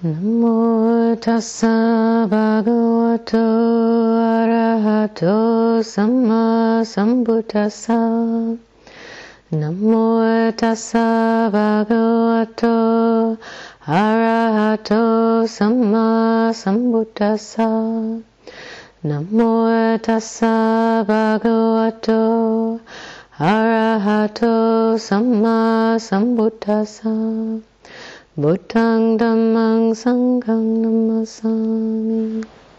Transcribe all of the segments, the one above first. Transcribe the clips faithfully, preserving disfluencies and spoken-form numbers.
Namo tassa bhagavato arahato samma sambuddhassa. Namo tassa bhagavato arahato samma sambuddhassa. Namo tassa bhagavato arahato samma sambuddhassa. Buddhang dhammang sanghang namasami.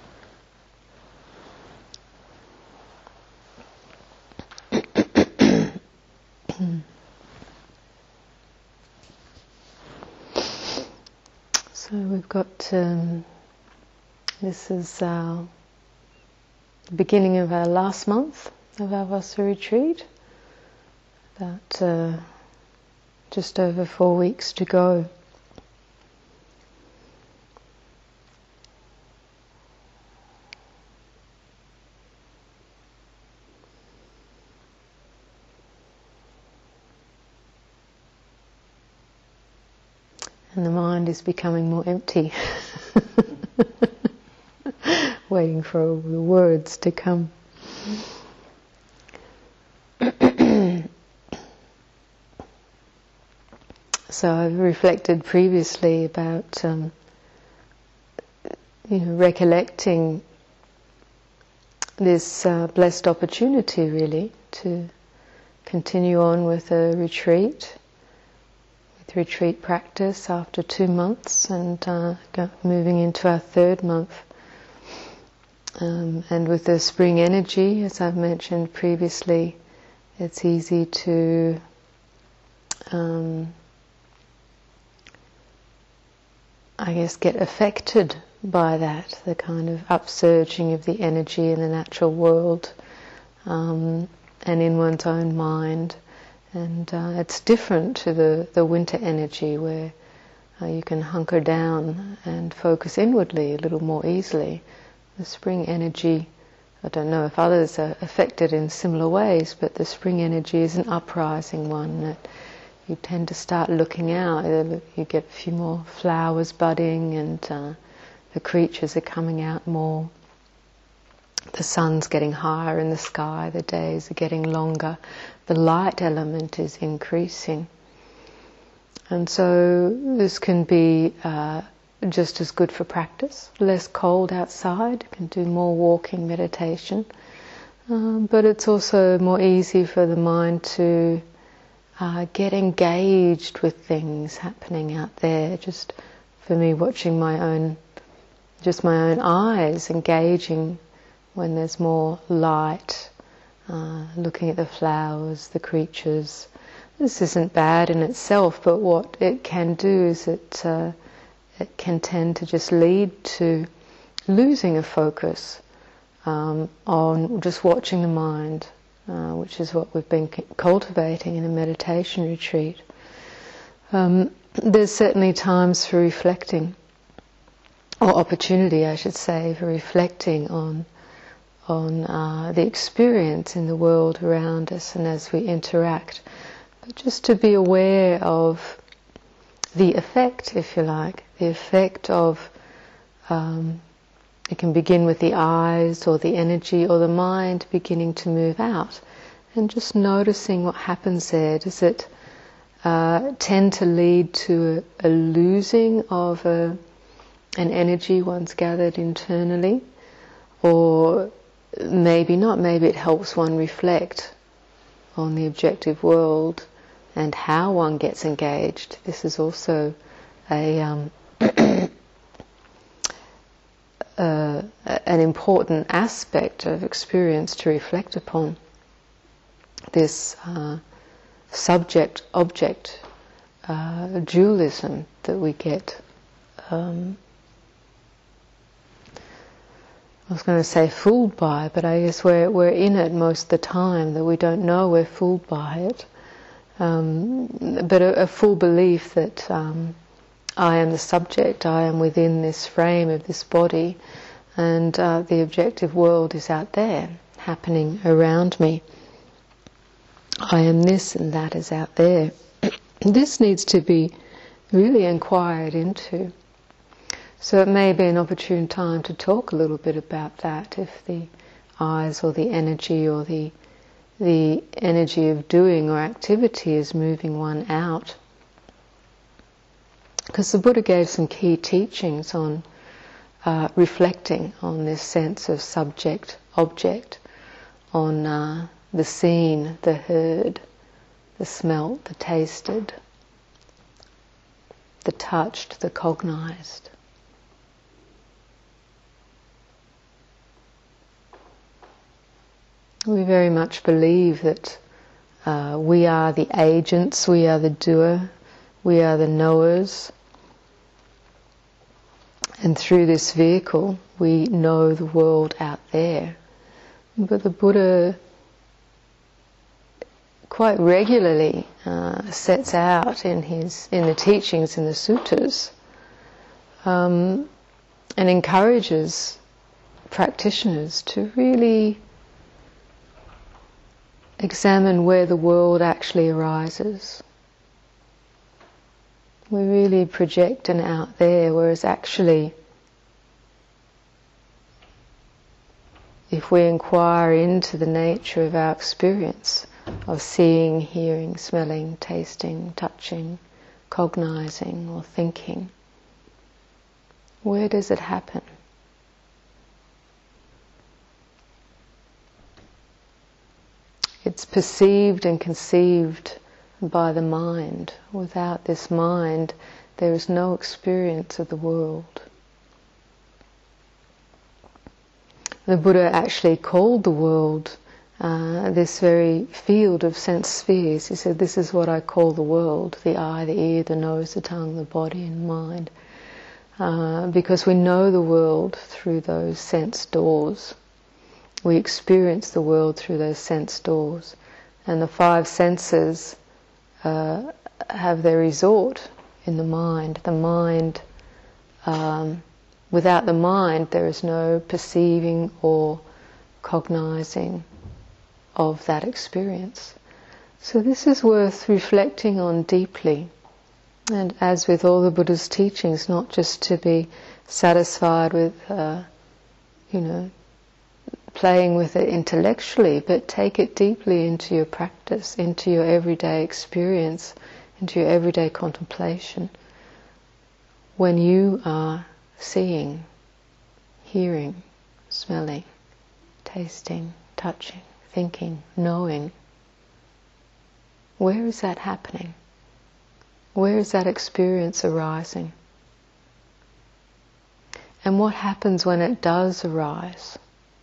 So we've got, um, this is uh, the beginning of our last month of our Vassa retreat. About uh, just over four weeks to go. And the mind is becoming more empty, waiting for the words to come. So I've reflected previously about, um, you know, recollecting this uh, blessed opportunity, really, to continue on with a retreat. Retreat practice after two months and uh, go, moving into our third month. Um, and with the spring energy, as I've mentioned previously, it's easy to um, I guess get affected by that, the kind of upsurging of the energy in the natural world um, and in one's own mind. And uh, it's different to the, the winter energy where uh, you can hunker down and focus inwardly a little more easily. The spring energy, I don't know if others are affected in similar ways, but the spring energy is an uprising one that you tend to start looking out. You get a few more flowers budding and uh, the creatures are coming out more. The sun's getting higher in the sky, the days are getting longer, the light element is increasing. And so this can be uh, just as good for practice, less cold outside, you can do more walking meditation, um, but it's also more easy for the mind to uh, get engaged with things happening out there. Just for me, watching my own, just my own eyes engaging when there's more light, uh, looking at the flowers, the creatures. This isn't bad in itself, but what it can do is it, uh, it can tend to just lead to losing a focus um, on just watching the mind, uh, which is what we've been cultivating in a meditation retreat. Um, there's certainly times for reflecting, or opportunity, I should say, for reflecting on on uh, the experience in the world around us and as we interact. But just to be aware of the effect, if you like, the effect of, um, it can begin with the eyes or the energy or the mind beginning to move out, and just noticing what happens there. Does it uh, tend to lead to a, a losing of a, an energy once gathered internally? Or maybe not, maybe it helps one reflect on the objective world and how one gets engaged. This is also a um, uh, an important aspect of experience to reflect upon. This uh, subject-object uh, dualism that we get. Um, I was going to say fooled by, but I guess we're we're in it most of the time, that we don't know we're fooled by it. Um, but a, a full belief that um, I am the subject, I am within this frame of this body, and uh, the objective world is out there, happening around me. I am this and that is out there. This needs to be really inquired into. So it may be an opportune time to talk a little bit about that, if the eyes or the energy or the the energy of doing or activity is moving one out. Because the Buddha gave some key teachings on uh, reflecting on this sense of subject, object, on uh, the seen, the heard, the smelt, the tasted, the touched, the cognized. We very much believe that uh, we are the agents, we are the doer, we are the knowers. And through this vehicle, we know the world out there. But the Buddha quite regularly uh, sets out in his in the teachings in the suttas um, and encourages practitioners to really examine where the world actually arises. We really project an out there, whereas actually, if we inquire into the nature of our experience of seeing, hearing, smelling, tasting, touching, cognizing or thinking, where does it happen? It's perceived and conceived by the mind. Without this mind, there is no experience of the world. The Buddha actually called the world uh, this very field of sense spheres. He said, this is what I call the world, the eye, the ear, the nose, the tongue, the body and mind. Uh, because we know the world through those sense doors. We experience the world through those sense doors. And the five senses uh, have their resort in the mind. The mind, um, without the mind, there is no perceiving or cognizing of that experience. So this is worth reflecting on deeply. And as with all the Buddha's teachings, not just to be satisfied with, uh, you know, playing with it intellectually, but take it deeply into your practice, into your everyday experience, into your everyday contemplation. When you are seeing, hearing, smelling, tasting, touching, thinking, knowing, where is that happening? Where is that experience arising? And what happens when it does arise?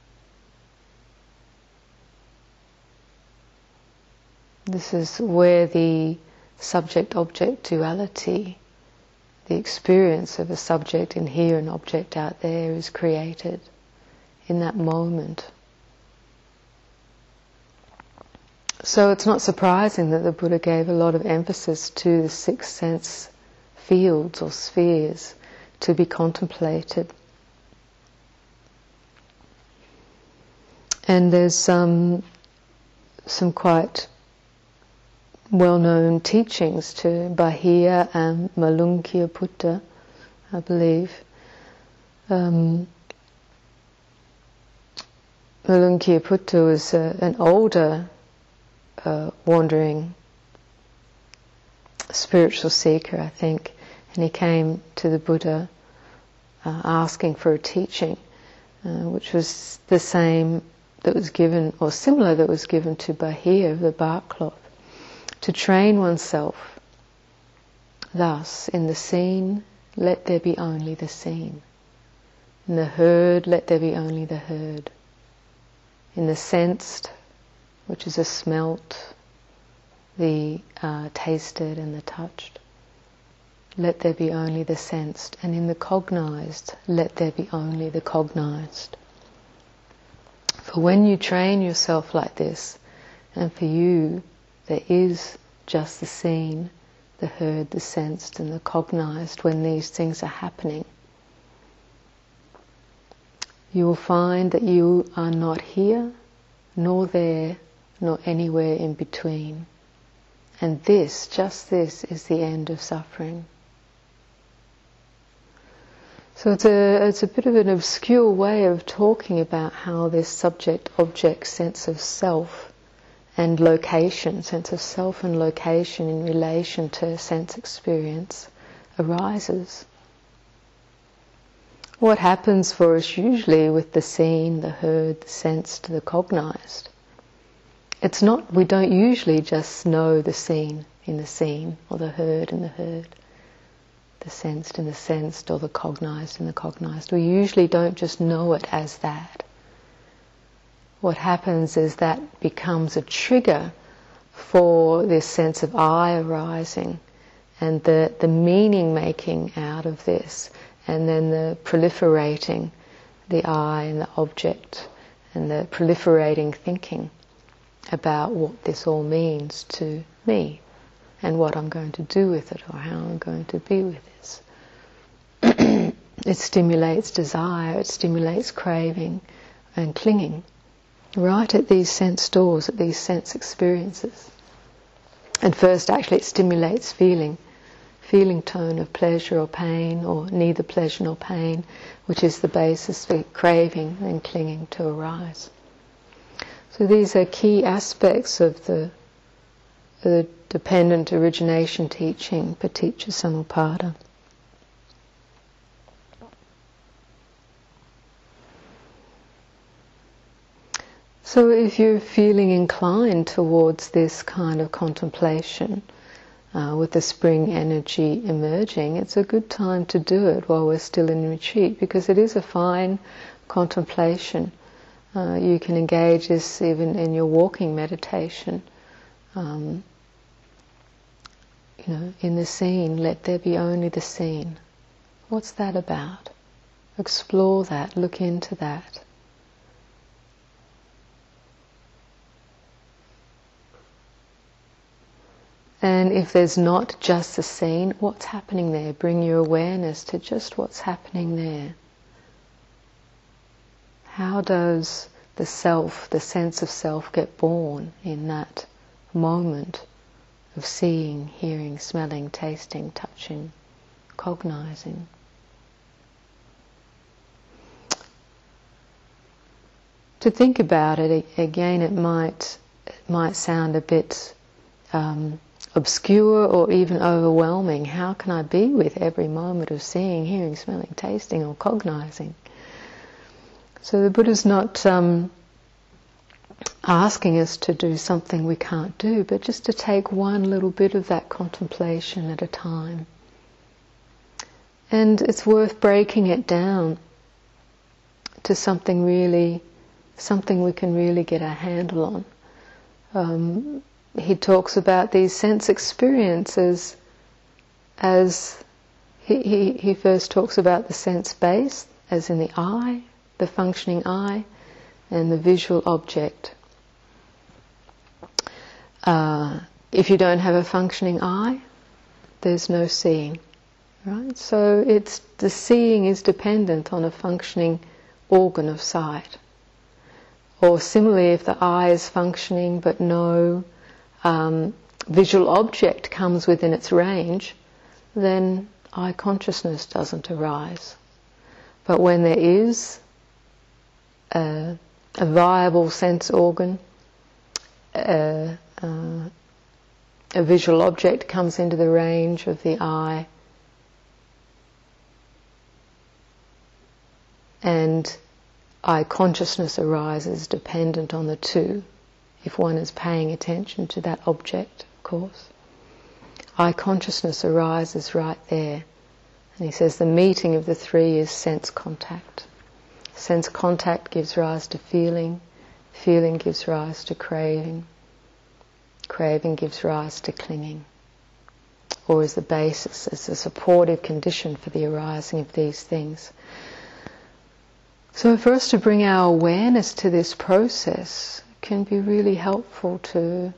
This is where the subject-object duality, the experience of a subject in here and object out there, is created in that moment. So it's not surprising that the Buddha gave a lot of emphasis to the six sense fields or spheres to be contemplated. And there's um, some quite well-known teachings to Bahia and Malunkyaputta, I believe. Um, Malunkyaputta was uh, an older uh, wandering spiritual seeker, I think, and he came to the Buddha uh, asking for a teaching, uh, which was the same that was given, or similar that was given to Bahia, the bark cloth. To train oneself thus: in the seen, let there be only the seen. In the heard, let there be only the heard. In the sensed, which is a smelt, the uh, tasted and the touched, let there be only the sensed. And in the cognized, let there be only the cognized. For when you train yourself like this, and for you there is just the seen, the heard, the sensed and the cognized when these things are happening, you will find that you are not here, nor there, nor anywhere in between. And this, just this, is the end of suffering. So it's a, it's a bit of an obscure way of talking about how this subject-object sense of self and location, sense of self and location in relation to sense experience arises. What happens for us usually with the seen, the heard, the sensed, the cognized? It's not, we don't usually just know the seen in the seen, or the heard in the heard, the sensed in the sensed, or the cognized in the cognized. We usually don't just know it as that. What happens is that becomes a trigger for this sense of I arising, and the, the meaning making out of this, and then the proliferating, the I and the object, and the proliferating thinking about what this all means to me, and what I'm going to do with it, or how I'm going to be with this. It stimulates desire, it stimulates craving and clinging, right at these sense doors, at these sense experiences. And first actually it stimulates feeling, feeling tone of pleasure or pain, or neither pleasure nor pain, which is the basis for craving and clinging to arise. So these are key aspects of the, the dependent origination teaching, Paticca Samuppada. So if you're feeling inclined towards this kind of contemplation, uh, with the spring energy emerging, it's a good time to do it while we're still in retreat, because it is a fine contemplation. Uh, you can engage this even in your walking meditation. Um, you know, in the seen, let there be only the seen. What's that about? Explore that, look into that. And if there's not just the seen, what's happening there? Bring your awareness to just what's happening there. How does the self, the sense of self, get born in that moment of seeing, hearing, smelling, tasting, touching, cognizing? To think about it, again, it might, it might sound a bit um, obscure or even overwhelming. How can I be with every moment of seeing, hearing, smelling, tasting, or cognizing? So the Buddha's not um, asking us to do something we can't do, but just to take one little bit of that contemplation at a time. And it's worth breaking it down to something really, something we can really get our handle on. Um, he talks about these sense experiences as, he, he, he first talks about the sense base, as in the eye, the functioning eye, and the visual object. Uh, if you don't have a functioning eye, there's no seeing, right? So it's, the seeing is dependent on a functioning organ of sight. Or similarly, if the eye is functioning but no um, visual object comes within its range, then eye consciousness doesn't arise. But when there is a, a viable sense organ, a, a, a visual object comes into the range of the eye, and eye consciousness arises dependent on the two, if one is paying attention to that object, of course. Eye consciousness arises right there. And he says the meeting of the three is sense contact. Sense contact gives rise to feeling, feeling gives rise to craving, craving gives rise to clinging, or is the basis, as a supportive condition for the arising of these things. So for us to bring our awareness to this process can be really helpful to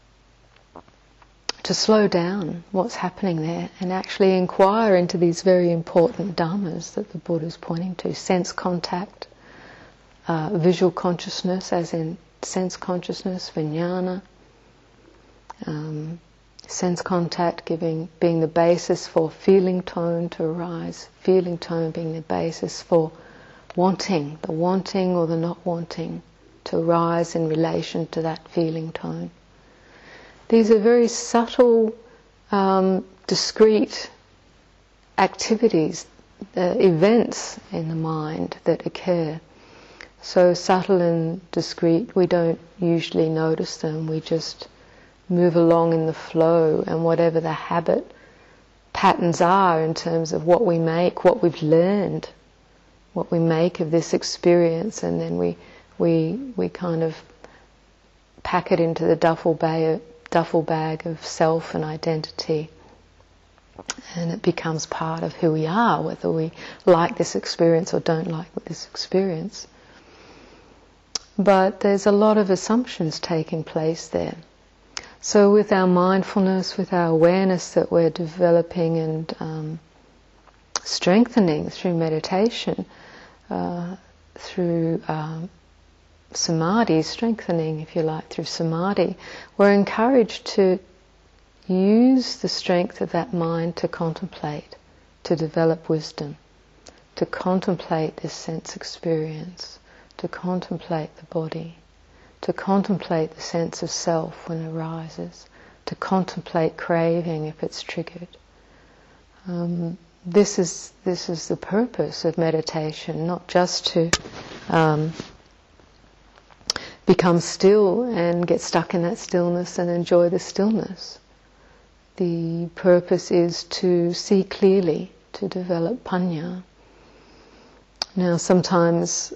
to slow down what's happening there and actually inquire into these very important dhammas that the Buddha is pointing to. Sense contact, uh, visual consciousness, as in sense consciousness, vijnana, um, Sense contact giving, being the basis for feeling tone to arise, feeling tone being the basis for wanting, the wanting or the not wanting to arise in relation to that feeling tone. These are very subtle, um, discrete activities, uh, events in the mind that occur. So subtle and discrete, we don't usually notice them, we just move along in the flow, and whatever the habit patterns are in terms of what we make, what we've learned, what we make of this experience, and then we we we kind of pack it into the duffel bag, duffel bag of self and identity, and it becomes part of who we are, whether we like this experience or don't like this experience. But there's a lot of assumptions taking place there. So with our mindfulness, with our awareness that we're developing and um, strengthening through meditation, uh, through um, samadhi, strengthening, if you like, through samadhi, we're encouraged to use the strength of that mind to contemplate, to develop wisdom, to contemplate this sense experience, to contemplate the body, to contemplate the sense of self when it arises, to contemplate craving if it's triggered. Um, this is this is the purpose of meditation, not just to um, become still and get stuck in that stillness and enjoy the stillness. The purpose is to see clearly, to develop panya. Now sometimes,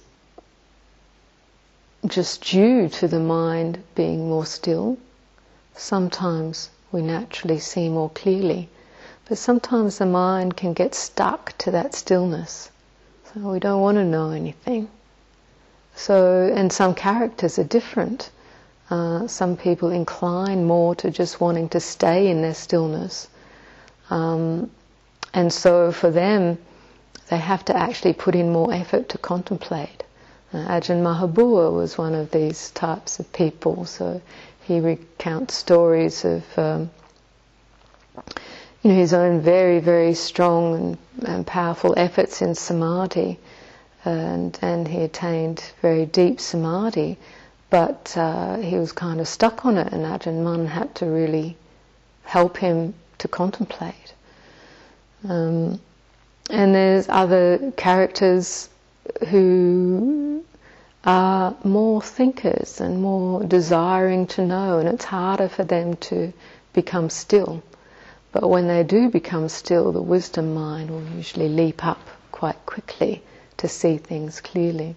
just due to the mind being more still, sometimes we naturally see more clearly, but sometimes the mind can get stuck to that stillness, so we don't want to know anything. So, and some characters are different. Uh, some people incline more to just wanting to stay in their stillness, um, and so for them they have to actually put in more effort to contemplate. Uh, Ajahn Mahabua was one of these types of people, so he recounts stories of um, you know, his own very, very strong and, and powerful efforts in samadhi, and, and he attained very deep samadhi, but uh, he was kind of stuck on it, and Ajahn Mun had to really help him to contemplate. Um, and there's other characters who are more thinkers and more desiring to know, and it's harder for them to become still. But when they do become still, the wisdom mind will usually leap up quite quickly to see things clearly.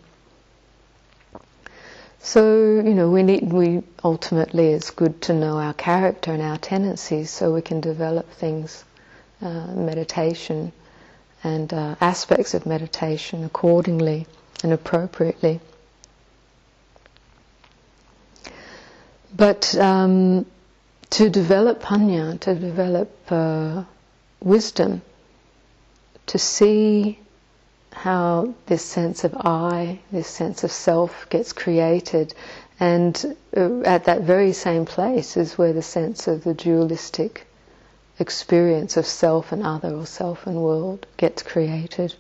So, you know, we need, we ultimately it's good to know our character and our tendencies so we can develop things, uh, meditation and uh, aspects of meditation accordingly and appropriately. But um, to develop panya, to develop uh, wisdom, to see how this sense of I, this sense of self gets created, and uh, at that very same place is where the sense of the dualistic experience of self and other, or self and world, gets created.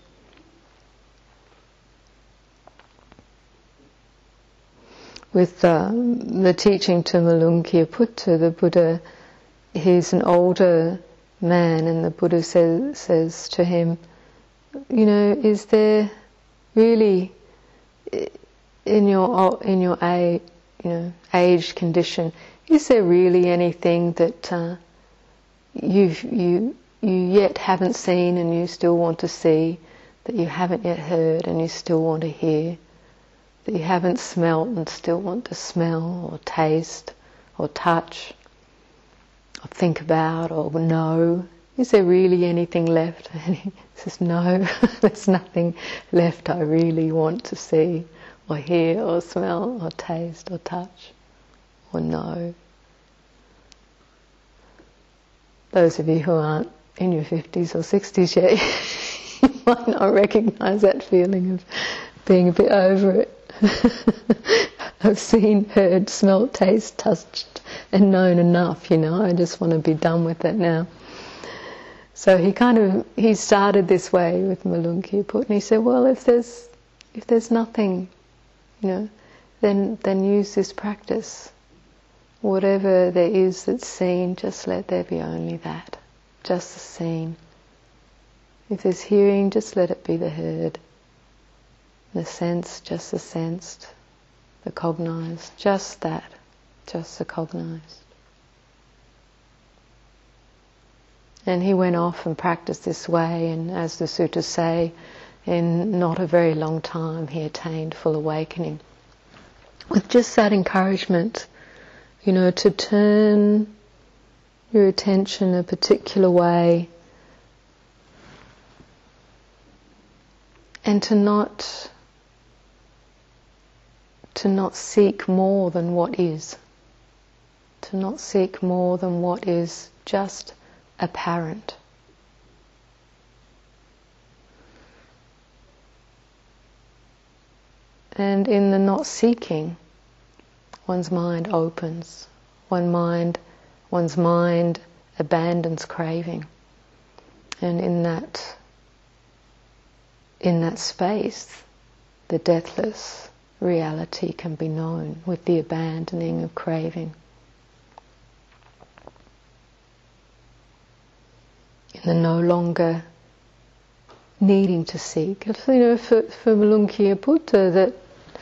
With um, the teaching to Malunkyaputta, the Buddha, he's an older man, and the Buddha says, says to him, you know, is there really in your in your age, you know, age condition, is there really anything that uh, you've you you yet haven't seen and you still want to see, that you haven't yet heard and you still want to hear, that you haven't smelt and still want to smell or taste or touch or think about or know? Is there really anything left? And he says, no, there's nothing left I really want to see or hear or smell or taste or touch or know. Those of you who aren't in your fifties or sixties yet, you might not recognise that feeling of being a bit over it. I've seen, heard, smelt, tasted, touched and known enough, you know, I just want to be done with it now. So he kind of, he started this way with Malunkyaput, and he said, well, if there's, if there's nothing, you know, then, then use this practice. Whatever there is that's seen, just let there be only that, just the seen. If there's hearing, just let it be the heard. The sense, just the sensed. The cognized, just that, just the cognized. And he went off and practiced this way, and as the sutras say, in not a very long time he attained full awakening. With just that encouragement, you know, to turn your attention a particular way and to not to not seek more than what is, to not seek more than what is just apparent. And in the not seeking, one's mind opens. One mind, one's mind abandons craving. And in that, in that space, the deathless reality can be known with the abandoning of craving. In the no longer needing to seek. You know, for, for Malunkyaputta, that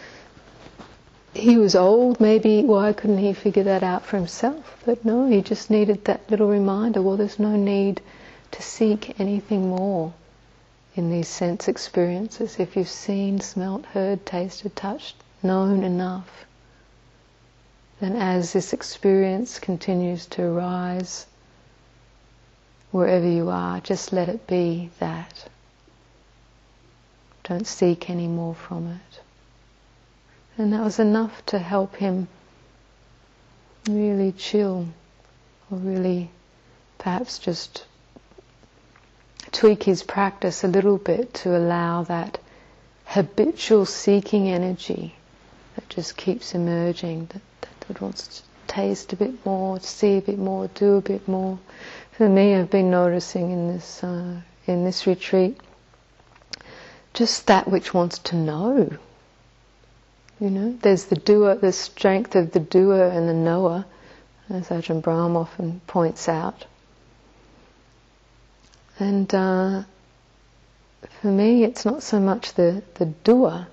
he was old, maybe why couldn't he figure that out for himself? But no, he just needed that little reminder, well, there's no need to seek anything more in these sense experiences. If you've seen, smelt, heard, tasted, touched, known enough, then as this experience continues to arise, wherever you are, just let it be that. Don't seek any more from it. And that was enough to help him really chill, or really perhaps just tweak his practice a little bit to allow that habitual seeking energy that just keeps emerging, that, that wants to taste a bit more, see a bit more, do a bit more. For me, I've been noticing in this uh, in this retreat, just that which wants to know. You know, there's the doer, the strength of the doer and the knower, as Ajahn Brahm often points out. And uh, for me, it's not so much the, the doer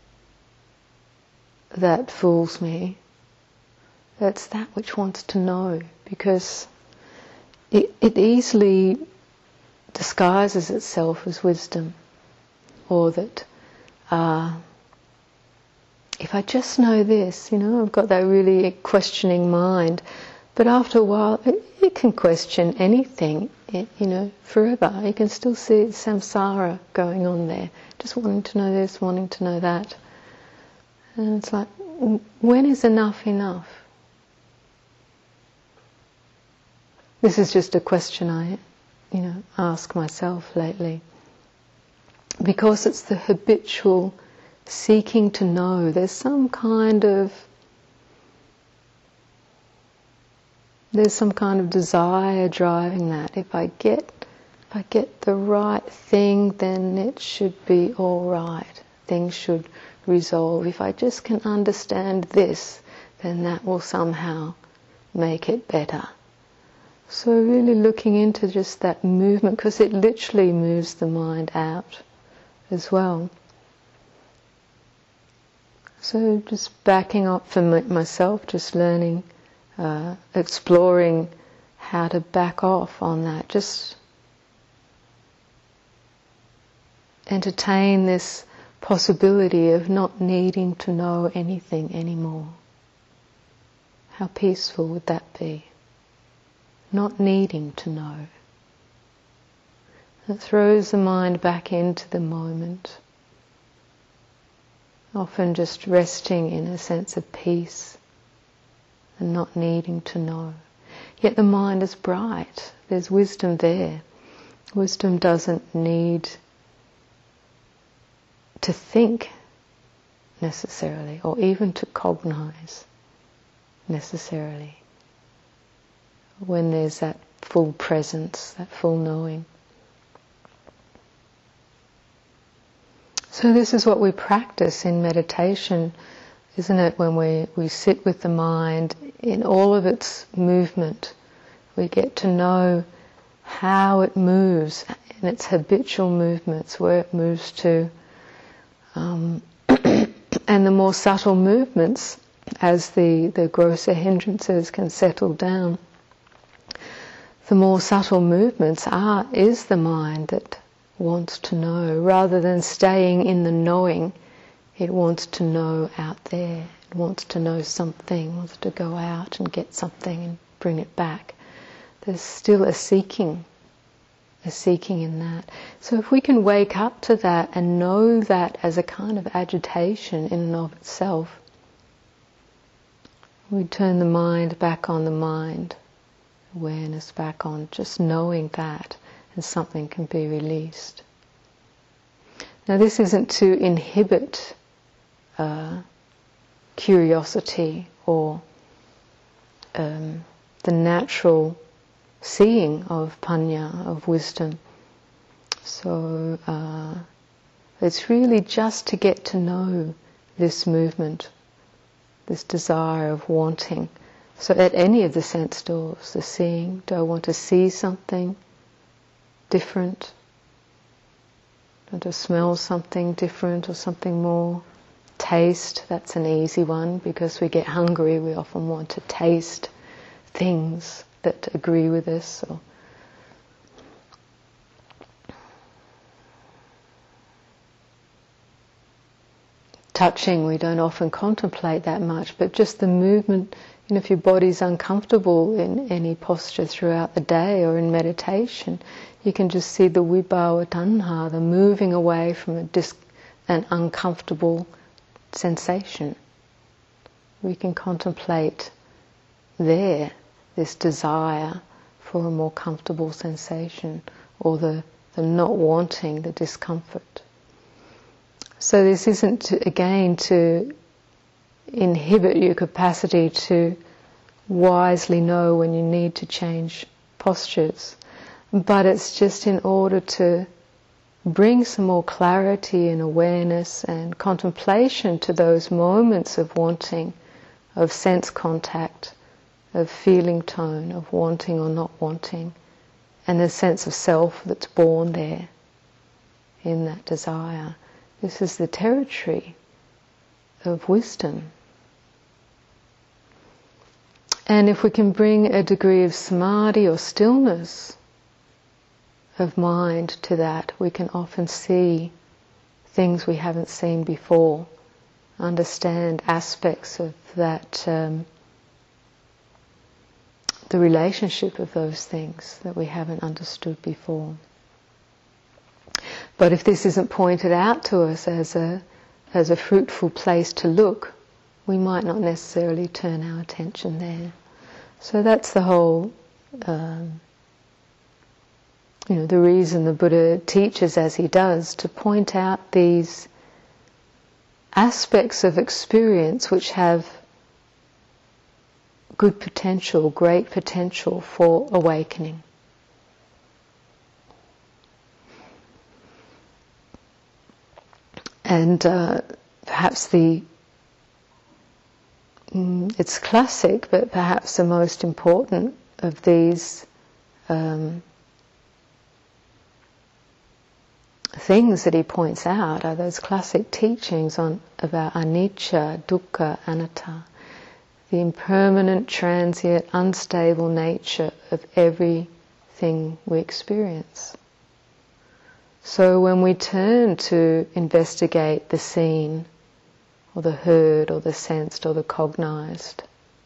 that fools me, it's that which wants to know, because it, it easily disguises itself as wisdom, or that uh, if I just know this, you know, I've got that really questioning mind, but after a while it, it can question anything, it, you know, forever. You can still see samsara going on there, just wanting to know this, wanting to know that. And it's like, when is enough enough? This is just a question I, you know, ask myself lately. Because it's the habitual seeking to know. There's some kind of there's some kind of desire driving that. If I get if I get the right thing, then it should be all right. Things should resolve. If I just can understand this, then that will somehow make it better. So really looking into just that movement, because it literally moves the mind out as well. So just backing up for myself, just learning, uh, exploring how to back off on that. Just entertain this possibility of not needing to know anything anymore. How peaceful would that be? Not needing to know. It throws the mind back into the moment. Often just resting in a sense of peace and not needing to know. Yet the mind is bright. There's wisdom there. Wisdom doesn't need to think necessarily, or even to cognize necessarily. when there's that full presence, that full knowing. So this is what we practice in meditation, isn't it? When we, we sit with the mind in all of its movement, we get to know how it moves in its habitual movements, where it moves to, um, and the more subtle movements, as the, the grosser hindrances can settle down, the more subtle movements are, is the mind that wants to know. Rather than staying in the knowing, it wants to know out there. It wants to know something, wants to go out and get something and bring it back. There's still a seeking, a seeking in that. So if we can wake up to that and know that as a kind of agitation in and of itself, we turn the mind back on the mind, awareness back on just knowing that, and something can be released. Now this isn't to inhibit uh, curiosity or um, the natural seeing of panya, of wisdom. So uh, it's really just to get to know this movement, this desire of wanting. So at any of the sense doors, the seeing, do I want to see something different? Do I want to smell something different or something more? Taste, that's an easy one, because we get hungry, we often want to taste things that agree with us. Or touching, we don't often contemplate that much, but just the movement. You know, if your body's uncomfortable in any posture throughout the day or in meditation, you can just see the vibhava tanha, the moving away from a dis- an uncomfortable sensation. We can contemplate there this desire for a more comfortable sensation, or the, the not wanting, the discomfort. So this isn't, to, again, to inhibit your capacity to wisely know when you need to change postures, but it's just in order to bring some more clarity and awareness and contemplation to those moments of wanting, of sense contact, of feeling tone, of wanting or not wanting, and the sense of self that's born there in that desire. This is the territory of wisdom. And if we can bring a degree of samadhi or stillness of mind to that, we can often see things we haven't seen before, understand aspects of that, um, the relationship of those things that we haven't understood before. But if this isn't pointed out to us as a as a fruitful place to look, we might not necessarily turn our attention there. So that's the whole, um, you know, the reason the Buddha teaches as he does, to point out these aspects of experience which have good potential, great potential for awakening. And uh, perhaps the, mm, it's classic, but perhaps the most important of these um, things that he points out are those classic teachings on about anicca, dukkha, anatta, the impermanent, transient, unstable nature of everything we experience. So when we turn to investigate the seen, or the heard, or the sensed, or the cognized,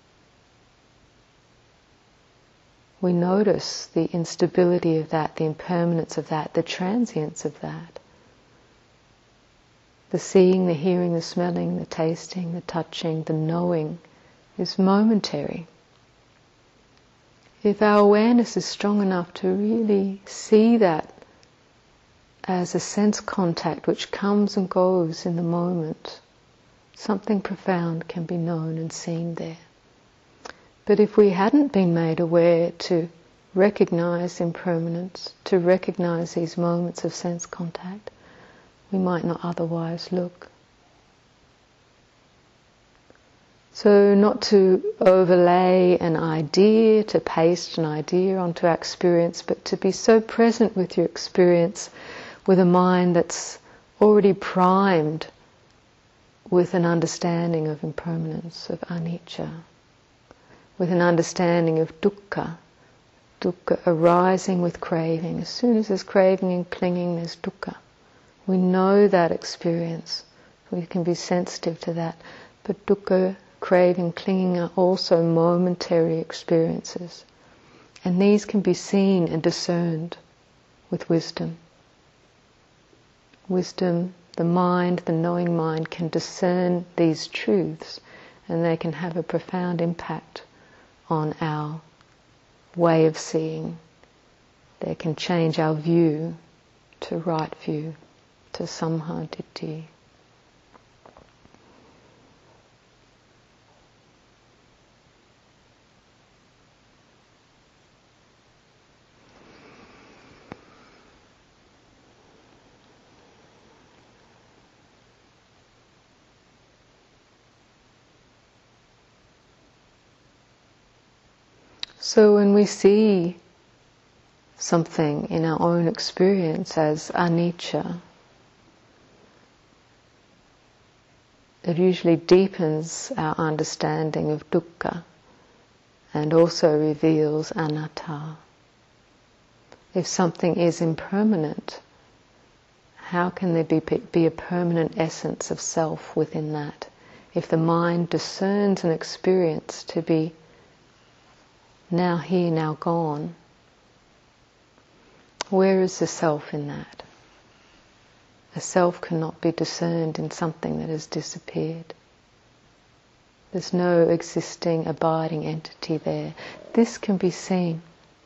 we notice the instability of that, the impermanence of that, the transience of that. The seeing, the hearing, the smelling, the tasting, the touching, the knowing is momentary. If our awareness is strong enough to really see that as a sense contact which comes and goes in the moment, something profound can be known and seen there. But if we hadn't been made aware to recognize impermanence, to recognize these moments of sense contact, we might not otherwise look. So not to overlay an idea, to paste an idea onto our experience, but to be so present with your experience with a mind that's already primed with an understanding of impermanence, of anicca, with an understanding of dukkha, dukkha arising with craving. As soon as there's craving and clinging, there's dukkha. We know that experience. We can be sensitive to that. But dukkha, craving, clinging are also momentary experiences. And these can be seen and discerned with wisdom. Wisdom, the mind, the knowing mind can discern these truths, and they can have a profound impact on our way of seeing. They can change our view to right view, to samma ditthi. So when we see something in our own experience as anicca, it usually deepens our understanding of dukkha and also reveals anatta. If something is impermanent, how can there be, be a permanent essence of self within that? If the mind discerns an experience to be now here, now gone, where is the self in that? A self cannot be discerned in something that has disappeared. There's no existing, abiding entity there. This can be seen.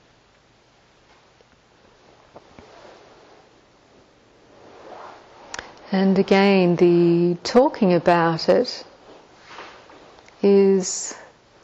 And again, the talking about it is,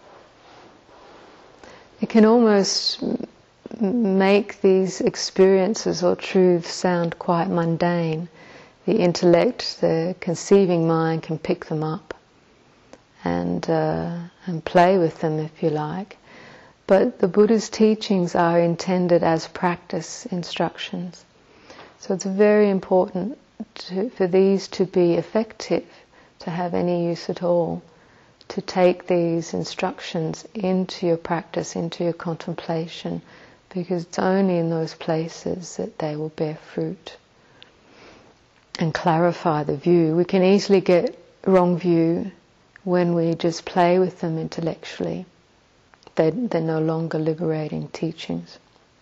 it can almost make these experiences or truths sound quite mundane. The intellect, the conceiving mind can pick them up and uh, and play with them if you like. But the Buddha's teachings are intended as practice instructions. So it's very important to, for these to be effective, to have any use at all, to take these instructions into your practice, into your contemplation, because it's only in those places that they will bear fruit and clarify the view. We can easily get wrong view when we just play with them intellectually. They, they're no longer liberating teachings.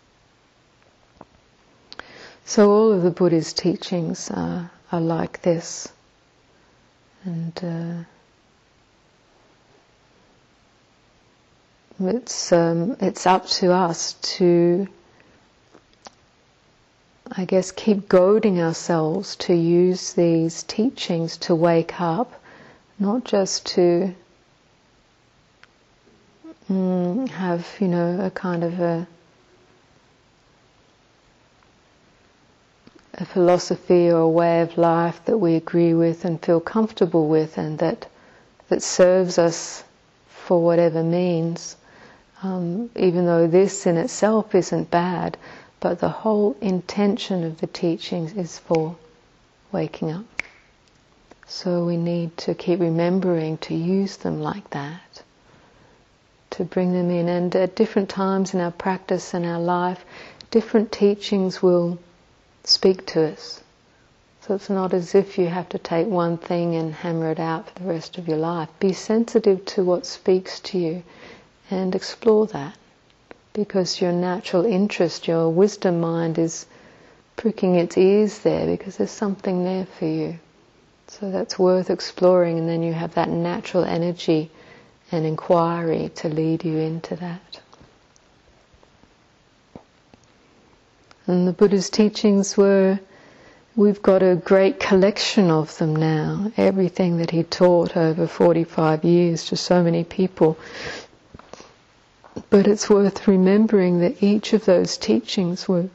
So all of the Buddha's teachings are, are like this. And uh, it's um, it's up to us to, I guess, keep goading ourselves to use these teachings to wake up, not just to mm, have, you know, a kind of a, a philosophy or a way of life that we agree with and feel comfortable with, and that that serves us for whatever means. Um, even though this in itself isn't bad, but the whole intention of the teachings is for waking up. So we need to keep remembering to use them like that, to bring them in. And at different times in our practice and our life, different teachings will speak to us. So it's not as if you have to take one thing and hammer it out for the rest of your life. Be sensitive to what speaks to you and explore that, because your natural interest, your wisdom mind is pricking its ears there because there's something there for you. So that's worth exploring, and then you have that natural energy and inquiry to lead you into that. And the Buddha's teachings were, we've got a great collection of them now. Everything that he taught over forty-five years to so many people But it's worth remembering that each of those teachings were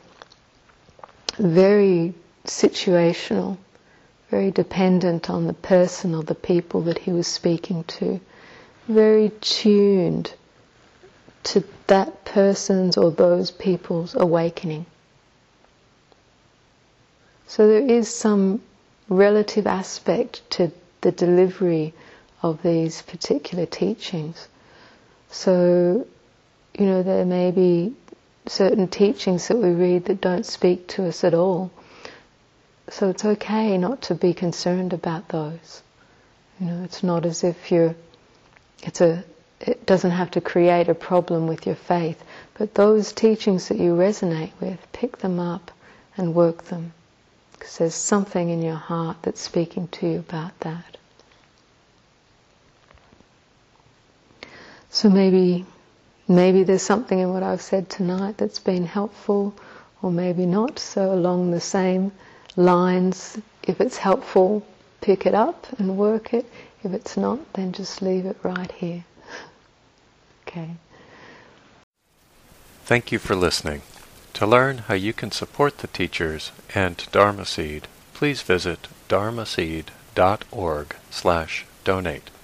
very situational, very dependent on the person or the people that he was speaking to, very tuned to that person's or those people's awakening. So there is some relative aspect to the delivery of these particular teachings. So, you know, there may be certain teachings that we read that don't speak to us at all. So it's okay not to be concerned about those. You know, it's not as if you're, it's a, it doesn't have to create a problem with your faith. But those teachings that you resonate with, pick them up and work them. Because there's something in your heart that's speaking to you about that. So maybe, maybe there's something in what I've said tonight that's been helpful, or maybe not. So along the same lines, if it's helpful, pick it up and work it. If it's not, then just leave it right here. Okay. Thank you for listening. To learn how you can support the teachers and Dharma Seed, please visit dharmaseed dot org slash donate.